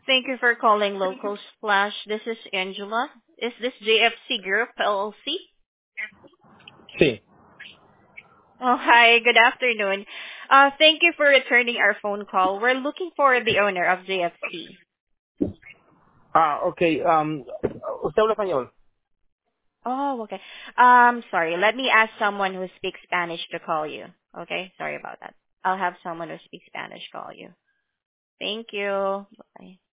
Thank you for calling Local Splash. This is Angela. Is this JFC Group LLC? Sí. Oh, hi. Good afternoon. Thank you for returning our phone call. We're looking for the owner of JFC. Ok. ¿Usted habla español? Oh, okay. Sorry. Let me ask someone who speaks Spanish to call you. Okay? Sorry about that. I'll have someone who speaks Spanish call you. Thank you. Bye.